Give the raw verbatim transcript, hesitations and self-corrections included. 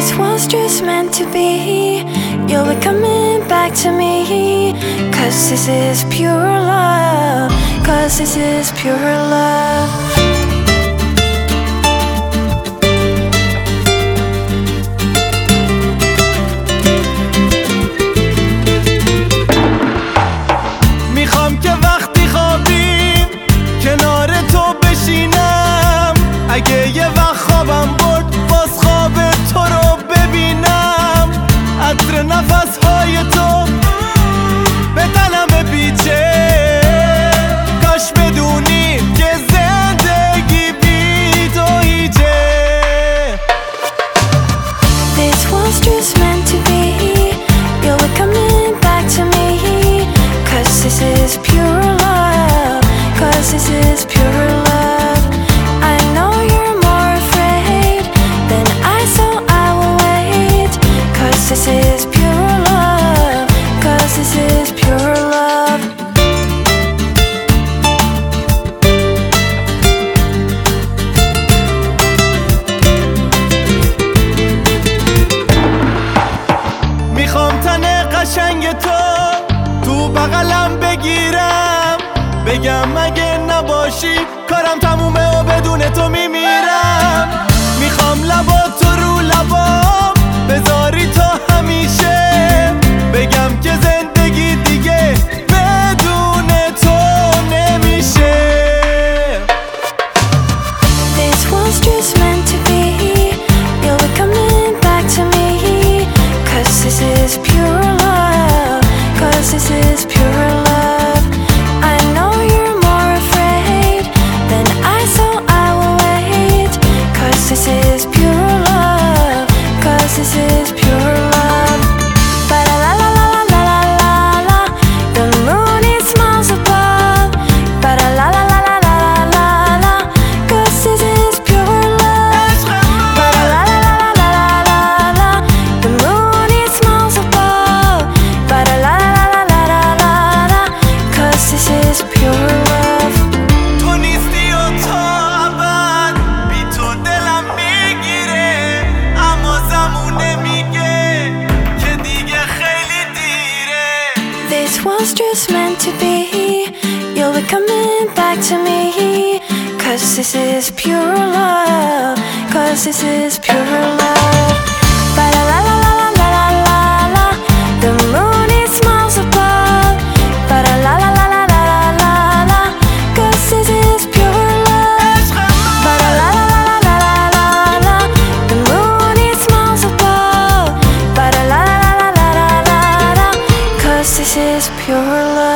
This was just meant to be. You'll be coming back to me. Cause this is pure love. Cause this is pure love. میخوام که وقتی خوابیم کنار تو بشینم، اگه یه وقت خوابم برد باز خواب تو رو ببینم. عطر نفسهای تو به تنم پیچه، کاش بدونی که زندگی بی تو هیچه. This was just meant to be. You'll be coming back to me. Cause this is pure love. Cause this is pure love. I know you're more afraid than I, so I will wait. Cause this is pure love. Cause this is pure love. میخوام تن قشنگ تو تو بغلم بگیرم، بگم اگه نباشی کارم تمومه و بدون تو میمیرم. میخوام لبا تو رو لبام بذاری تا همیشه، بگم که زندگی دیگه بدون تو نمیشه. This was just meant to be. You'll be coming back to me. Cause this is pure love. Cause this is pure love. I know you're more afraid than I, so I will wait. Cause this is pure love. Cause this is pure love. Ba la la la la la la la la. The moon it smiles above. Ba la la la la la la la la. Cause this is pure love. Ba la la la la la la la la. The moon it smiles above. Ba la la la la la la la la. Cause this is pure love. تو نیستی و تا ابد بی تو دلم میگیره، اما زمونه میگه که دیگه خیلی دیره. This was just meant to be. You'll be coming back to me. Cause this is pure love. Cause this is pure love. Ba la la la la la la la la. The moon it smiles above. Ba la la la la la la la la. Cause this is pure love. Ba la la la la la la la la. The moon it smiles above. Ba la la la la la la la. Cause this is pure love.